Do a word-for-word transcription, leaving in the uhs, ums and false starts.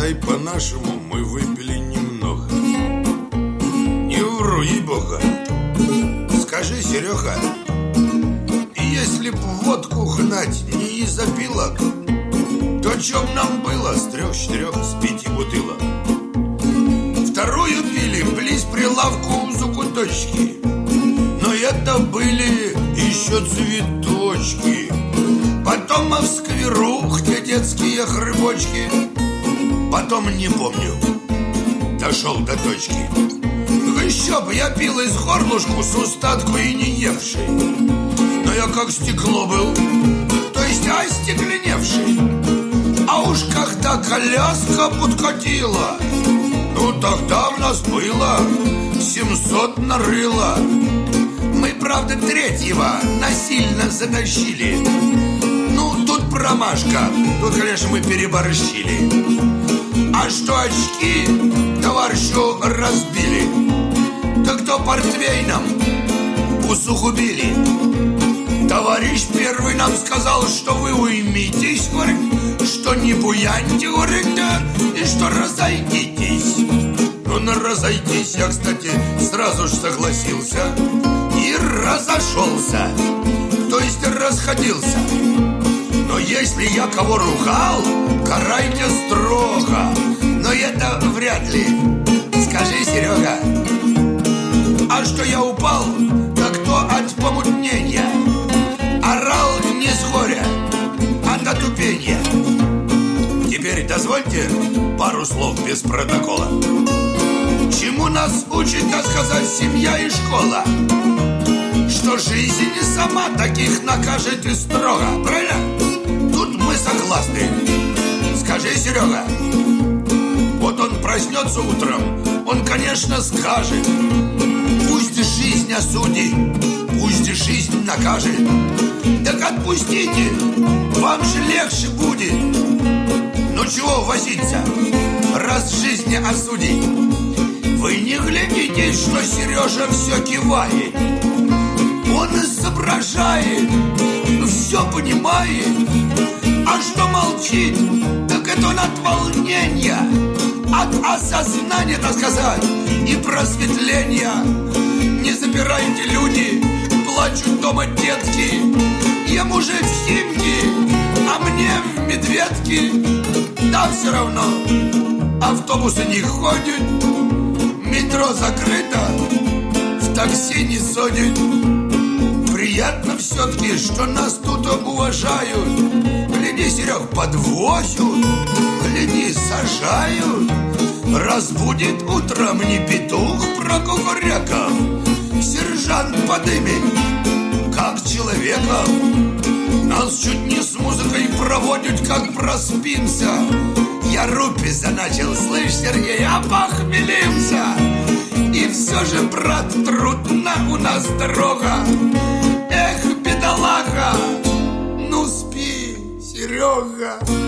сказать по-нашему, мы выпили немного. Не вру, ей-бога. Скажи, Серега, если б водку гнать не из опилок, то чем нам было с трех-четырех, с пяти бутылок? Вторую пили близ прилавку у закуточки, но это были еще цветочки. Потом в скверу, где детские грибочки. Потом, не помню, дошел до точки. Еще бы я пил из горлышку с устатку и не евший. Но я как стекло был, то есть остекленевший. А уж когда коляска подкатила, ну тогда у нас было семьсот нарыло. Мы, правда, третьего насильно затащили. Ну, тут промашка, тут, конечно, мы переборщили. А что очки товарищу разбили, так то портвейном усугубили. Товарищ первый нам сказал, что вы уймитесь, говорит, что не буяньте, говорит, да, и что разойдитесь. Ну, на разойтись я, кстати, сразу же согласился и разошелся, то есть расходился. Но если я кого ругал, карайте строго. Но это вряд ли. Скажи, Серега, а что я упал, так то от помутнения. Орал не с горя, а от отупения. Теперь дозвольте пару слов без протокола. Чему нас учит, так сказать, семья и школа? Что жизнь сама таких накажет и строго. Правильно? Тут мы согласны. Скажи, Серега, вот он проснется утром, он, конечно, скажет: пусть жизнь осудит, пусть жизнь накажет. Так отпустите, вам же легче будет. Ну чего возиться, раз жизнь осудит? Вы не глядите, что Сережа все кивает. Он изображает, все понимает. А что молчит, так это он от волнения, от осознания, так сказать, и просветления. Не запирайте, люди, плачут дома детки. Ему же в Химки, а мне в Медведки. Да все равно, автобусы не ходят, метро закрыто, в такси не садят. Приятно все-таки, что нас тут уважают. Гляди, Серег, подвозят, гляди, сажают. Разбудит утром не петух прокукуряков, сержант подымет, как человеков. Нас чуть не с музыкой проводят, как проспимся. Я рупи заначил, слышь, Сергей, а похмелимся. И все же, брат, трудна у нас дорога. Эх, бедолага, ну спи, Серега.